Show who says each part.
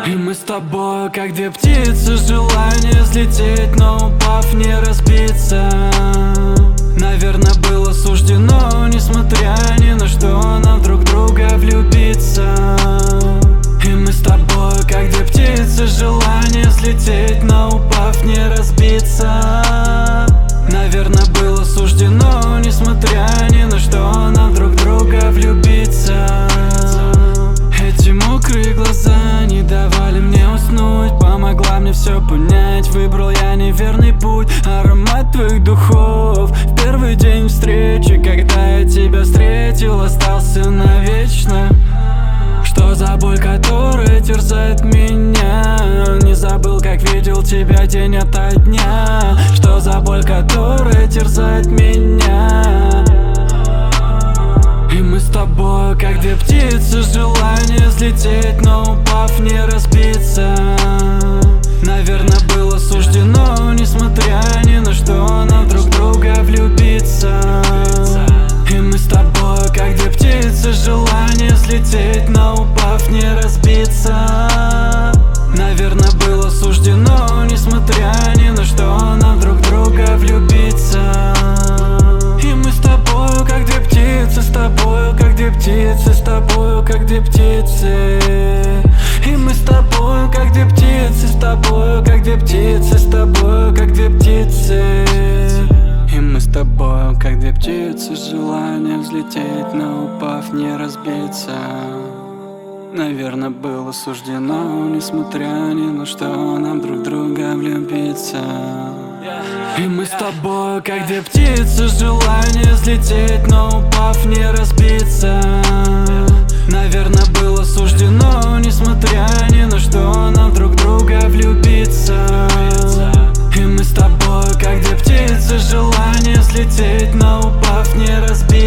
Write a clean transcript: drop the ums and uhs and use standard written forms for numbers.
Speaker 1: И мы с тобой, как две птицы, желание взлететь, но упав не разбиться. Наверное, было суждено, несмотря ни на что, нам друг в друга влюбиться. И мы с тобой, как две птицы, желание взлететь, но упав не разбиться. Наверное, было суждено, несмотря ни на что, нам друг в друга влюбиться. Эти мокрые глаза не давали мне уснуть, помогла мне все понять, выбрал я неверный путь. Аромат твоих духов в первый день встречи, когда я тебя встретил, остался навечно. Что за боль, которая терзает меня? Не забыл, как видел тебя день ото дня. Что за боль, которая терзает меня? И мы с тобой, как две птицы, желание взлететь, но упав не разбиться. Наверное, было суждено, несмотря ни на что, нам друг в друга влюбиться. И мы с тобой, как две птицы, желание взлететь, но упав не разбиться. Наверное, было суждено, несмотря ни на что, нам друг в друга влюбиться. И мы с тобой, как две птицы, с тобой, как две птицы, с тобой, как две птицы. И мы с тобой, как две птицы, с тобой, как две птицы, с тобой, как две птицы. И мы с тобой, как две птицы, желание взлететь, но упав не разбиться. Наверное, было суждено, несмотря ни на что, нам друг в друга влюбиться. И мы с тобой, как две птицы, желание взлететь, но упав не разбиться. Наверное, было суждено, несмотря ни на что, нам друг в друга влюбиться. И мы с тобой, как две птицы, желание взлететь, но упав не разбиться.